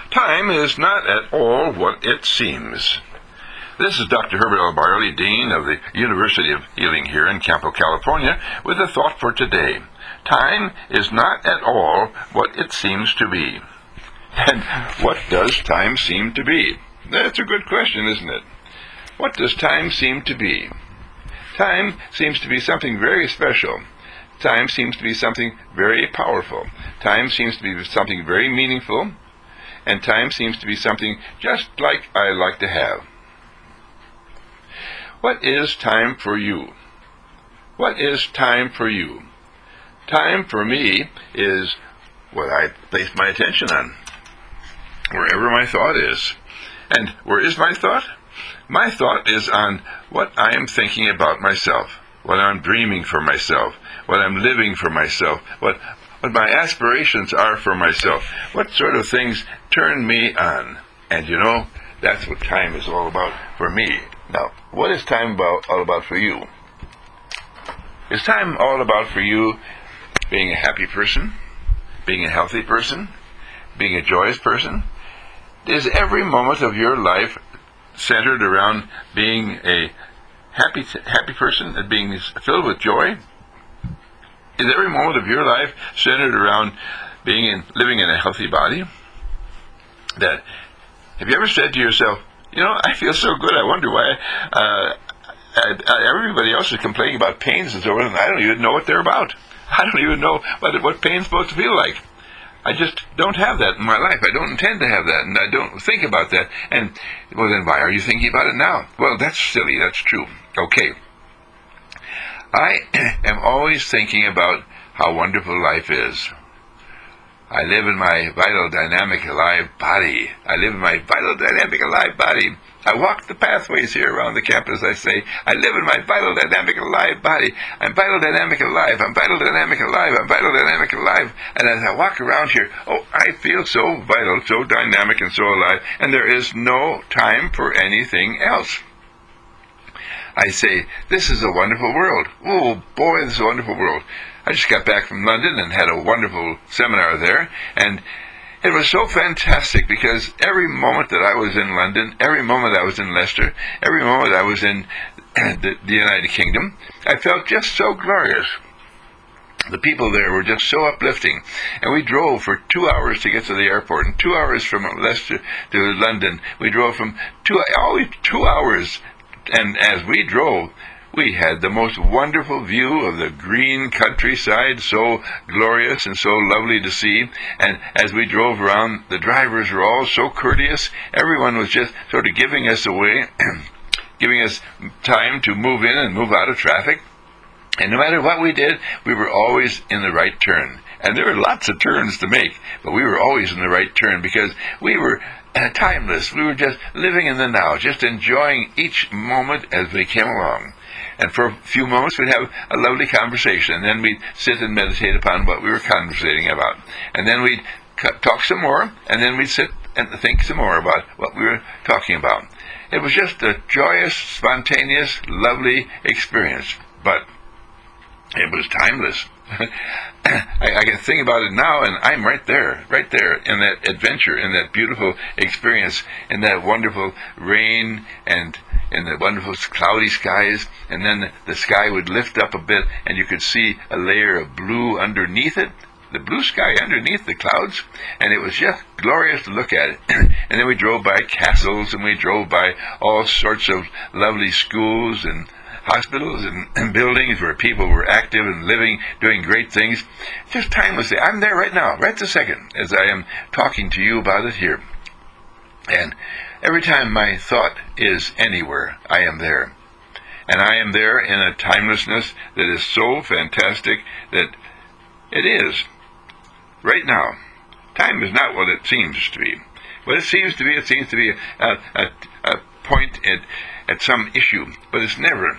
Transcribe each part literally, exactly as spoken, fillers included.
Time is not at all what it seems. This is Doctor Herbert L. Barley, Dean of the University of Healing here in Campo, California, with a thought for today. Time is not at all what it seems to be. And what does time seem to be? That's a good question, isn't it? What does time seem to be? Time seems to be something very special. Time seems to be something very powerful. Time seems to be something very meaningful. And time seems to be something just like I like to have. What is time for you? What is time for you? Time for me is what I place my attention on, wherever my thought is. And where is my thought? My thought is on what I am thinking about myself, what I'm dreaming for myself, what I'm living for myself, what, what my aspirations are for myself, what sort of things turn me on. And you know, that's what time is all about for me. Now, what is time about, all about for you? Is time all about for you being a happy person, being a healthy person, being a joyous person? Is every moment of your life centered around being a happy happy person and being filled with joy? Is every moment of your life centered around being in, living in a healthy body? That have you ever said to yourself, you know, I feel so good, I wonder why uh, I, I, everybody else is complaining about pains and so on, and I don't even know what they're about. I don't even know what, what pain's supposed to feel like. I just don't have that in my life. I don't intend to have that, and I don't think about that. And, well, then why are you thinking about it now? Well, that's silly. That's true. Okay. I am always thinking about how wonderful life is. I live in my vital, dynamic, alive body. I live in my vital, dynamic, alive body. I walk the pathways here around the campus, I say, I live in my vital, dynamic, alive body. I'm vital, dynamic, alive. I'm vital, dynamic, alive. I'm vital, dynamic, alive. And as I walk around here, oh, I feel so vital, so dynamic, and so alive, and there is no time for anything else. I say, this is a wonderful world. Oh, boy, this is a wonderful world. I just got back from London and had a wonderful seminar there, and it was so fantastic because every moment that I was in London, every moment I was in Leicester, every moment I was in the, the United Kingdom, I felt just so glorious. The people there were just so uplifting. And we drove for two hours to get to the airport, and two hours from Leicester to London. We drove from two, always two hours, and as we drove, we had the most wonderful view of the green countryside, so glorious and so lovely to see. And as we drove around, the drivers were all so courteous. Everyone was just sort of giving us away, giving us time to move in and move out of traffic. And no matter what we did, we were always in the right turn. And there were lots of turns to make, but we were always in the right turn because we were uh, timeless. We were just living in the now, just enjoying each moment as we came along. And for a few moments we'd have a lovely conversation, and then we'd sit and meditate upon what we were conversating about. And then we'd talk some more, and then we'd sit and think some more about what we were talking about. It was just a joyous, spontaneous, lovely experience, but it was timeless. I, I can think about it now, and I'm right there, right there in that adventure, in that beautiful experience, in that wonderful rain, and in the wonderful cloudy skies, and then the, the sky would lift up a bit, and you could see a layer of blue underneath it, the blue sky underneath the clouds, and it was just glorious to look at it. And then we drove by castles, and we drove by all sorts of lovely schools and hospitals and, and buildings where people were active and living, doing great things, just timelessly. I'm there right now, right this second, as I am talking to you about it here. And every time my thought is anywhere, I am there. And I am there in a timelessness that is so fantastic that it is. Right now, time is not what it seems to be. What it seems to be, it seems to be a, a, a point at, at some issue, but it's never.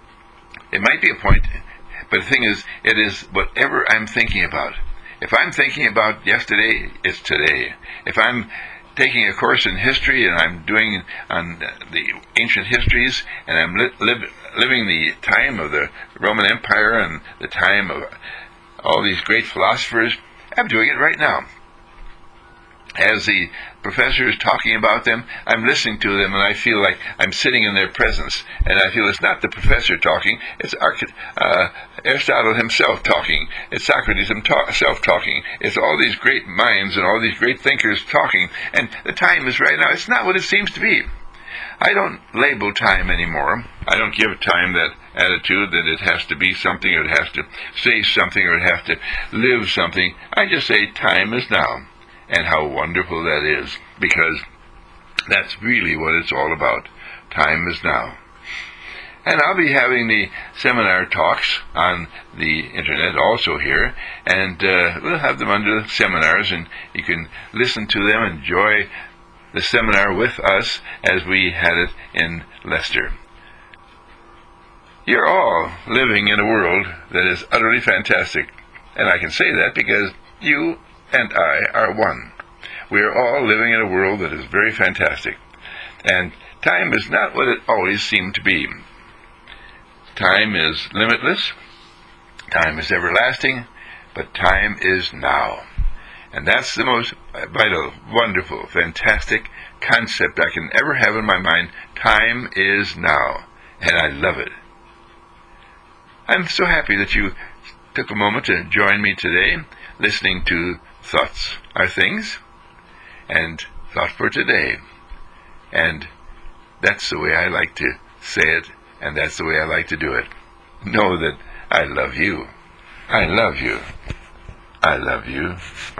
It might be a point, but the thing is, it is whatever I'm thinking about. If I'm thinking about yesterday, it's today. If I'm taking a course in history and I'm doing on the ancient histories, and I'm li- li- living the time of the Roman Empire and the time of all these great philosophers, I'm doing it right now. as the professor is talking about them, I'm listening to them, and I feel like I'm sitting in their presence. And I feel it's not the professor talking, it's Arch- uh, Aristotle himself talking. It's Socrates himself talking. It's all these great minds and all these great thinkers talking. And the time is right now. It's not what it seems to be. I don't label time anymore. I don't give time that attitude that it has to be something, or it has to say something, or it has to live something. I just say time is now. And how wonderful that is, because that's really what it's all about. Time is now. And I'll be having the seminar talks on the internet also here, and uh, we'll have them under seminars, and you can listen to them, enjoy the seminar with us as we had it in Leicester. You're all living in a world that is utterly fantastic, and I can say that because you and I are one. We are all living in a world that is very fantastic. And time is not what it always seemed to be. Time is limitless. Time is everlasting. But time is now. And that's the most vital, wonderful, fantastic concept I can ever have in my mind. Time is now. And I love it. I'm so happy that you took a moment to join me today, listening to Thoughts Are Things, and Thought for Today. And that's the way I like to say it, and that's the way I like to do it. Know that I love you. I love you. I love you.